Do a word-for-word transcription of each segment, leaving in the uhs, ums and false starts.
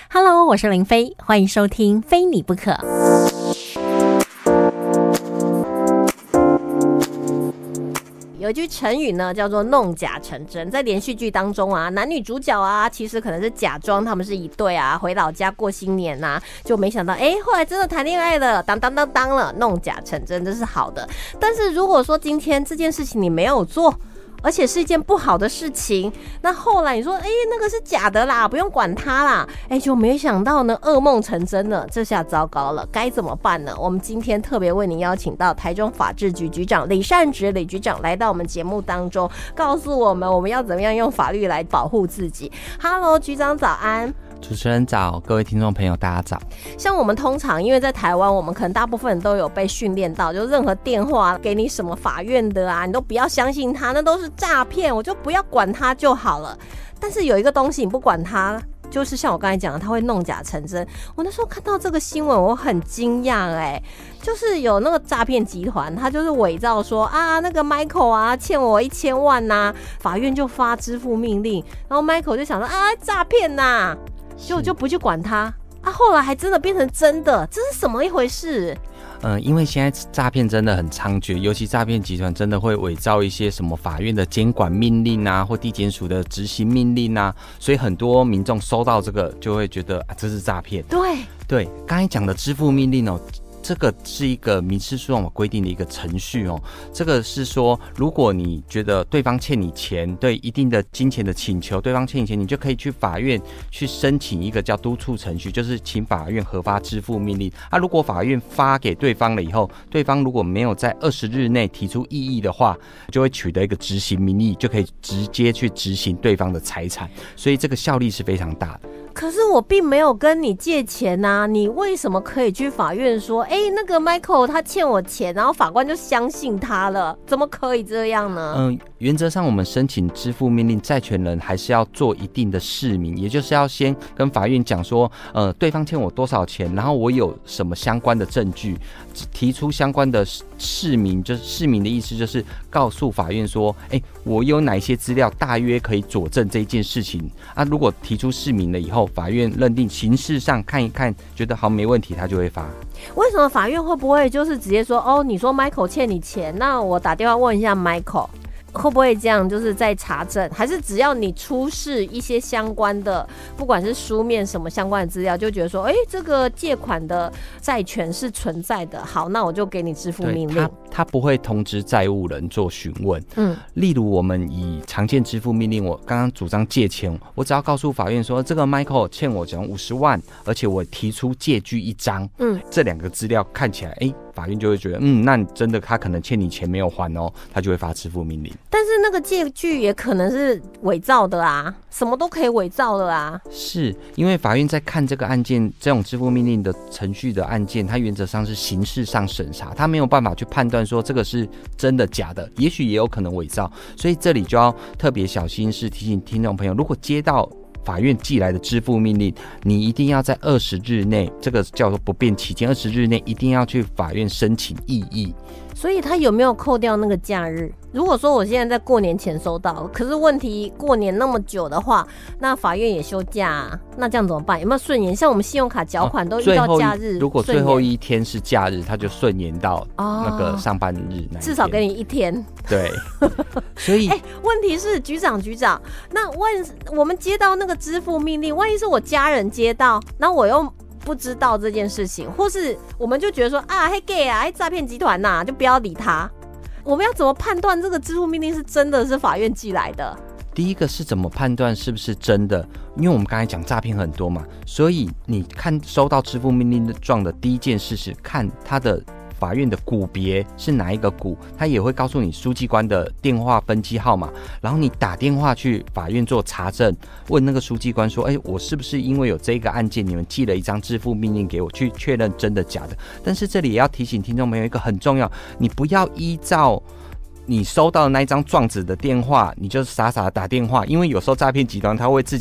Hello， 我是林飞，欢迎收听非你不可。有一句成语呢，叫做弄假成真。在连续剧当中啊，男女主角啊，其实可能是假装他们是一对啊，回老家过新年啊，就没想到，哎、欸，后来真的谈恋爱了，当当当当了，弄假成真，这是好的。但是如果说今天这件事情你没有做，而且是一件不好的事情，那后来你说，哎、欸，那个是假的啦，不用管它啦，哎、欸，就没想到呢，噩梦成真了，这下糟糕了，该怎么办呢？我们今天特别为您邀请到台中法制局局长李善植李局长来到我们节目当中，告诉我们我们要怎么样用法律来保护自己。Hello， 局长早安。 主持人早，各位听众朋友大家早。 像我们通常因为在台湾，我们可能大部分人都有被训练到，就任何电话给你什么法院的啊，你都不要相信他，那都是诈骗，我就不要管他就好了。但是有一个东西你不管他，就是像我刚才讲的，他会弄假成真。我那时候看到这个新闻，我很惊讶哎，就是有那个诈骗集团，他就是伪造说啊，那个 Michael 啊欠我一千万呐、啊，法院就发支付命令，然后 Michael 就想说啊诈骗呐。结果就不去管他啊，后来还真的变成真的，这是什么一回事？ 嗯，因为现在诈骗真的很猖獗，尤其诈骗集团真的会伪造一些什么法院的监管命令啊，或地检署的执行命令啊，所以很多民众收到这个就会觉得啊，这是诈骗。 对对，刚才讲的支付命令哦。这个是一个民事诉讼法规定的一个程序哦。这个是说，如果你觉得对方欠你钱，对一定的金钱的请求，对方欠你钱，你就可以去法院去申请一个叫督促程序，就是请法院核发支付命令。啊，如果法院发给对方了以后，对方如果没有在二十日内提出异议的话，就会取得一个执行名义，就可以直接去执行对方的财产，所以这个效力是非常大的。 可是我并没有跟你借钱啊，你为什么可以去法院说，哎、欸，那个 Michael 他欠我钱，然后法官就相信他了？怎么可以这样呢？ 嗯，原则上我们申请支付命令，债权人还是要做一定的释明，也就是要先跟法院讲说，呃，对方欠我多少钱，然后我有什么相关的证据，提出相关的释明，就是释明的意思就是告诉法院说，哎、欸，我有哪些资料大约可以佐证这一件事情啊？如果提出释明了以后，法院认定形式上看一看，觉得好没问题，他就会发。 为什么法院会不会就是直接说，哦，你说 Michael 欠你钱，那我打电话问一下 Michael， 会不会这样？就是在查证，还是只要你出示一些相关的，不管是书面什么相关的资料，就觉得说，哎、欸，这个借款的债权是存在的，好，那我就给你支付命令。 他他不会通知债务人做询问。 嗯， 例如我们以常见支付命令，我刚刚主张借钱，我只要告诉法院说，这个 Michael 欠我讲五十万，而且我提出借据一张， 嗯， 这两个资料看起来，哎、欸，法院就会觉得，嗯，那你真的他可能欠你钱没有还哦，他就会发支付命令。 但是那个借据也可能是伪造的啊，什么都可以伪造的啊。 是因为法院在看这个案件，这种支付命令的程序的案件，它原则上是刑事上审查，它没有办法去判断说这个是真的假的，也许也有可能伪造，所以这里就要特别小心，是提醒听众朋友，如果接到法院寄来的支付命令，你一定要在二十日内，这个叫做不变期间，二十日内一定要去法院申请异议。 所以他有没有扣掉那个假日？如果说我现在在过年前收到，可是问题过年那么久的话，那法院也休假、啊，那这样怎么办？有没有顺延？像我们信用卡缴款都遇到假日、 哦、如果最后一天是假日，他就顺延到那个上班日那一天、哦、 至少给你一天。 对，所以、 欸、问题是局长局长，那万我们接到那个支付命令，万一是我家人接到，那我又不知道这件事情，或是我们就觉得说啊，嘿 gay 啊，嘿诈骗集团呐，就不要理他。我们要怎么判断这个支付命令是真的是法院寄来的？ 第一个是怎么判断是不是真的？因为我们刚才讲诈骗很多嘛，所以你看收到支付命令状的第一件事是看他的法院的股别是哪一个股，他也会告诉你书记官的电话分机号码，然后你打电话去法院做查证，问那个书记官说，哎，我是不是因为有这个案件，你们寄了一张支付命令给我，去确认真的假的。但是这里也要提醒听众朋友一个很重要，你不要依照你收到的那一张状纸的电话，你就傻傻的打电话，因为有时候诈骗集团他会自己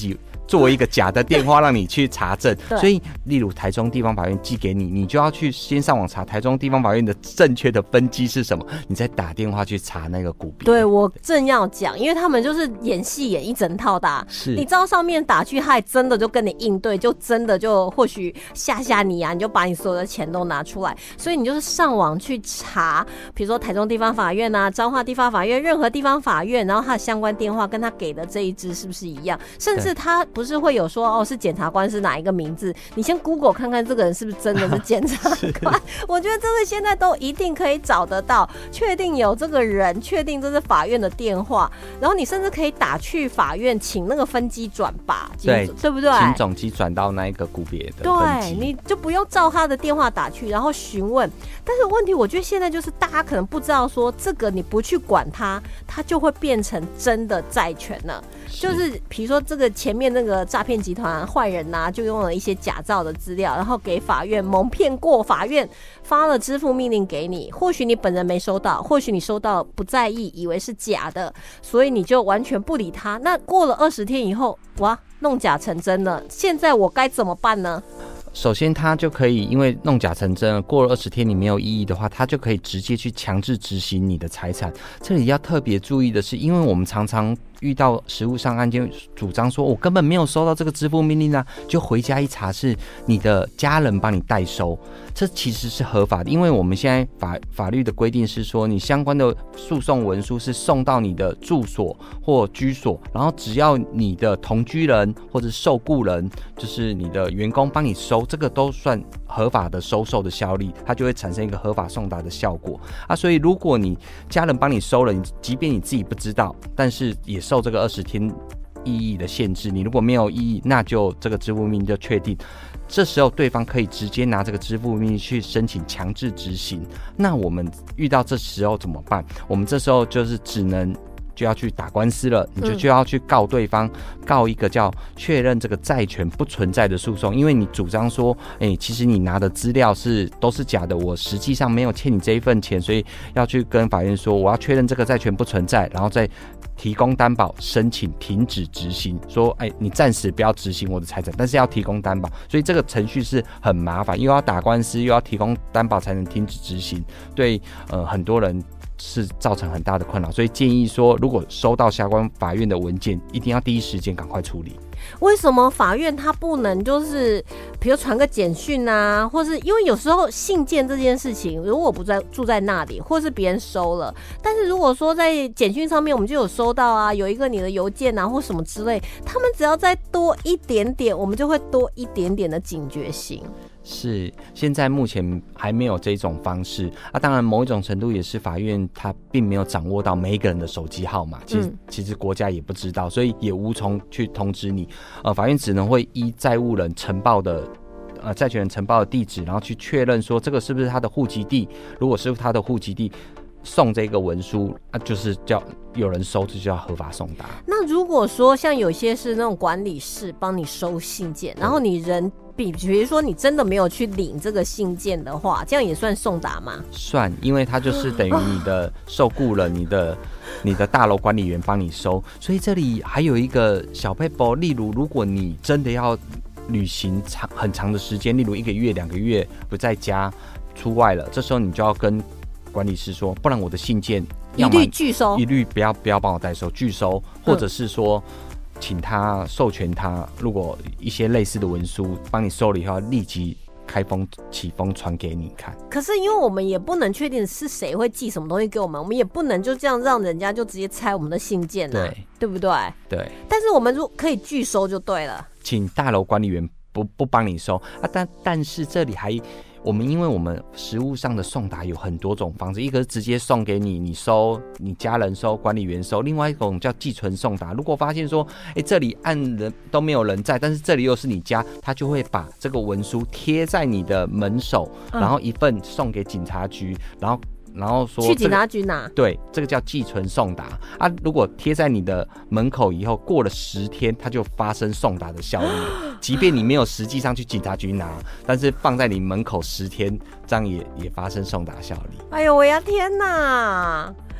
做一个假的电话让你去查证。所以例如台中地方法院寄给你，你就要去先上网查台中地方法院的正确的分机是什么，你再打电话去查那个股别。 对，我正要讲，因为他们就是演戏演一整套的、啊、是你知道上面打去还真的就跟你应对，就真的就或许吓吓你啊，你就把你所有的钱都拿出来。所以你就是上网去查，比如说台中地方法院啊、彰化地方法院，任何地方法院，然后他的相关电话跟他给的这一支是不是一样，甚至他不是会有说哦是检察官是哪一个名字，你先 Google 看看这个人是不是真的是检察官我觉得这个现在都一定可以找得到，确定有这个人，确定这是法院的电话，然后你甚至可以打去法院请那个分机转吧， 对对不对？ 请总机转到那一个股别的分机， 对，你就不用照他的电话打去然后询问。但是问题我觉得现在就是大家可能不知道说这个你不去管它，它就会变成真的债权了。就是比如说这个前面那个诈骗集团坏人啊，就用了一些假造的资料，然后给法院蒙骗过，法院发了支付命令给你，或许你本人没收到，或许你收到不在意，以为是假的，所以你就完全不理他。那过了二十天以后，哇，弄假成真了，现在我该怎么办呢？ 首先他就可以因为弄假成真，过了二十天你没有异议的话，他就可以直接去强制执行你的财产。这里要特别注意的是，因为我们常常遇到实务上案件主张说我根本没有收到这个支付命令啊，就回家一查是你的家人帮你代收，这其实是合法的。因为我们现在 法, 法律的规定是说，你相关的诉讼文书是送到你的住所或居所，然后只要你的同居人或者受雇人，就是你的员工帮你收，这个都算合法的收受的效力，它就会产生一个合法送达的效果啊。所以如果你家人帮你收了，你即便你自己不知道，但是也受这个二十天异议的限制，你如果没有异议，那就这个支付命令就确定。这时候对方可以直接拿这个支付命令去申请强制执行。那我们遇到这时候怎么办？我们这时候就是只能就要去打官司了，你就就要去告对方，告一个叫确认这个债权不存在的诉讼。因为你主张说，哎、欸，其实你拿的资料是都是假的，我实际上没有欠你这一份钱，所以要去跟法院说，我要确认这个债权不存在，然后再提供担保，申请停止执行，说，哎、欸，你暂时不要执行我的财产，但是要提供担保。所以这个程序是很麻烦，又要打官司，又要提供担保才能停止执行，对，呃，很多人是造成很大的困扰。所以建议说，如果收到相关法院的文件，一定要第一时间赶快处理。 为什么法院它不能就是比如传个简讯啊，或是因为有时候信件这件事情，如果我不在住在那里，或是别人收了，但是如果说在简讯上面我们就有收到啊，有一个你的邮件啊或什么之类，他们只要再多一点点，我们就会多一点点的警觉性。 是，现在目前还没有这种方式啊。当然，某一种程度也是法院他并没有掌握到每一个人的手机号码，其实、嗯、其实国家也不知道，所以也无从去通知你。呃，法院只能会依债务人呈报的呃债权人呈报的地址，然后去确认说这个是不是他的户籍地。如果是他的户籍地，送这个文书啊，就是叫有人收，这就叫合法送达。 那如果说像有些是那种管理室帮你收信件，然后你人比比如说你真的没有去领这个信件的话，这样也算送达吗？ 算，因为它就是等于你的受雇人，你的你的大楼管理员帮你收。所以这里还有一个小撇步，例如如果你真的要旅行长很长的时间，例如一个月、两个月不在家出外了，这时候你就要跟管理师说，不然我的信件一律拒收， 一律不要不要帮我代收，拒收，或者是说，请他授权他，如果一些类似的文书帮你收了以后，立即开封启封传给你看。 可是因为我们也不能确定是谁会寄什么东西给我们，我们也不能就这样让人家就直接拆我们的信件啊，对对不对？ 对。 但是我们如果可以拒收就对了， 请大楼管理员不不帮你收啊，但但是这里还。我们因为我们实务上的送达有很多种方式，一个是直接送给你，你收，你家人收，管理员收；另外一种叫寄存送达。如果发现说，哎，这里按人都没有人在，但是这里又是你家，他就会把这个文书贴在你的门首，嗯、然后一份送给警察局，然后。然后说、這個、 去警察局拿， 对，这个叫寄存送达啊。如果贴在你的门口以后，过了十天，它就发生送达的效力了。即便你没有实际上去警察局拿，但是放在你门口十天，这样也也发生送达效力。 哎呦，我呀天哪！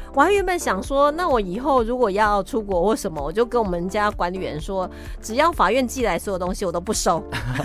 我还原本想说，那我以后如果要出国或什么，我就跟我们家管理员说，只要法院寄来所有东西我都不收。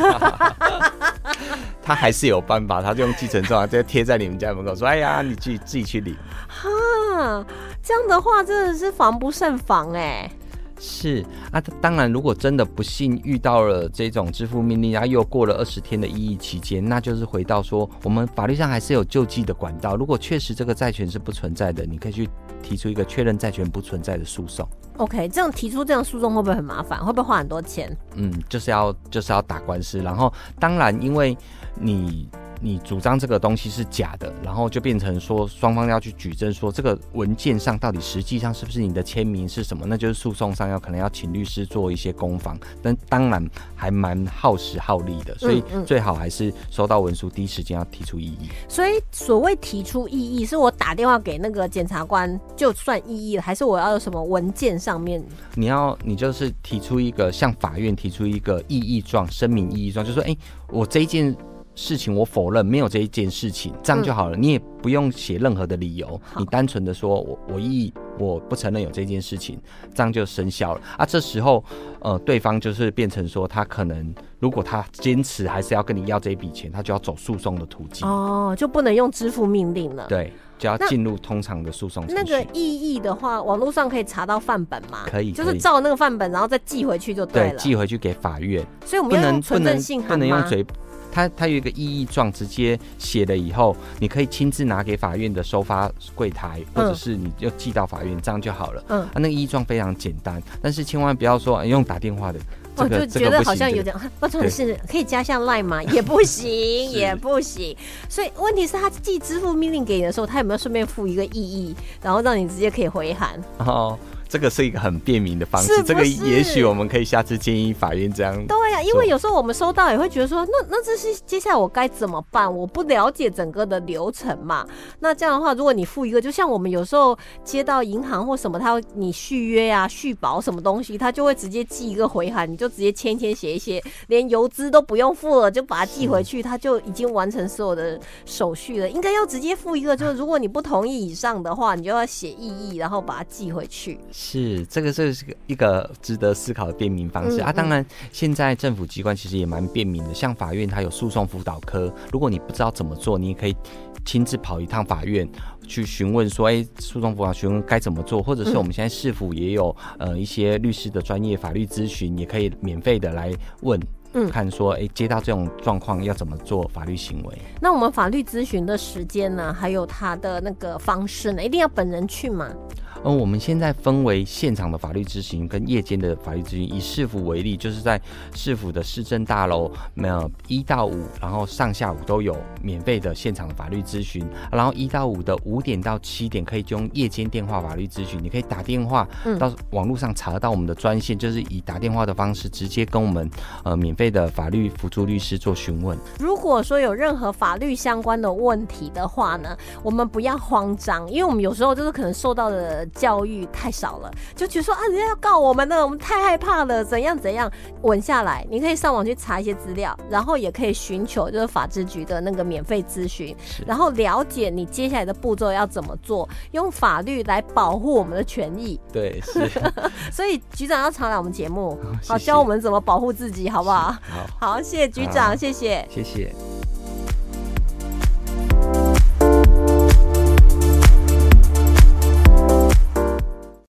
他还是有办法，他就用计程车就贴在你们家门口说，哎呀你自己自己去领。 哈，这样的话真的是防不胜防哎、欸。 是啊，当然，如果真的不幸遇到了这种支付命令，然后又过了二十天的异议期间，那就是回到说，我们法律上还是有救济的管道。如果确实这个债权是不存在的，你可以去提出一个确认债权不存在的诉讼。 OK， 这样提出这样诉讼会不会很麻烦？会不会花很多钱？ 嗯，就是要就是要打官司，然后当然，因为你。你主张这个东西是假的，然后就变成说双方要去举证说这个文件上到底实际上是不是你的签名是什么，那就是诉讼上要可能要请律师做一些攻防，但当然还蛮耗时耗力的，所以最好还是收到文书第一时间要提出异议。 所以所谓提出异议，是我打电话给那个检察官就算异议了，还是我要有什么文件上面？ 你要你就是提出一个向法院提出一个异议状，声明异议状，就说哎、欸，我这一件事情我否认，没有这一件事情，这样就好了。嗯、你也不用写任何的理由，你单纯的说我我异议，我不承认有这件事情，这样就生效了啊。这时候，呃，对方就是变成说，他可能如果他坚持还是要跟你要这一笔钱，他就要走诉讼的途径哦，就不能用支付命令了。 对。就要进入通常的诉讼程序。 那个异议的话，网络上可以查到范本吗？ 可以， 就是照那个范本，然后再寄回去就对了。 对，寄回去给法院。 所以我们要用存证信函吗？ 不能用嘴。它它有一个异议状，直接写了以后，你可以亲自拿给法院的收发柜台，或者是你就寄到法院，这样就好了。嗯，啊，那个异议状非常简单，但是千万不要说、欸、用打电话的。 我、这个哦、就觉得好像有点，不然是可以加上 Line 吗？也不行，也不行。所以问题是，他寄支付命令给你的时候，他有没有顺便附一个异议，然后让你直接可以回函？ 哦，这个是一个很便民的方式。是是这个也许我们可以下次建议法院这样。 对呀、啊，因为有时候我们收到也会觉得说，那那这是接下来我该怎么办？我不了解整个的流程嘛。那这样的话，如果你附一个，就像我们有时候接到银行或什么，他会你续约啊、续保什么东西，他就会直接寄一个回函，你就直接签一签写一写，连邮资都不用付了，就把它寄回去，他就已经完成所有的手续了。应该要直接附一个，就是如果你不同意以上的话，你就要写异议，然后把它寄回去。 是，这个是一个值得思考的便民方式、嗯、啊。当然，现在政府机关其实也蛮便民的，像法院它有诉讼辅导科，如果你不知道怎么做，你也可以亲自跑一趟法院。去询问说，哎、欸，诉讼辅导询问该怎么做，或者是我们现在市府也有呃一些律师的专业法律咨询，也可以免费的来问。嗯，看说，哎、欸，接到这种状况要怎么做法律行为？ 那我们法律咨询的时间呢，还有它的那个方式呢，一定要本人去吗？ 嗯，我们现在分为现场的法律咨询跟夜间的法律咨询。以市府为例，就是在市府的市政大楼，呃，一到五，然后上下午都有免费的现场的法律咨询。然后一到五的五点到七点可以用夜间电话法律咨询，你可以打电话到网络上查得到我们的专线，嗯、就是以打电话的方式直接跟我们呃免费的法律辅助律师做询问。 如果说有任何法律相关的问题的话呢，我们不要慌张，因为我们有时候就是可能受到的教育太少了，就觉得说啊，人家要告我们了，我们太害怕了，怎样怎样。稳下来，你可以上网去查一些资料，然后也可以寻求就是法制局的那个免费咨询，然后了解你接下来的步骤要怎么做，用法律来保护我们的权益。 对，是。 所以局长要常来我们节目，好教我们怎么保护自己，好不好？ 好， 好，谢谢局长，谢谢， 谢谢。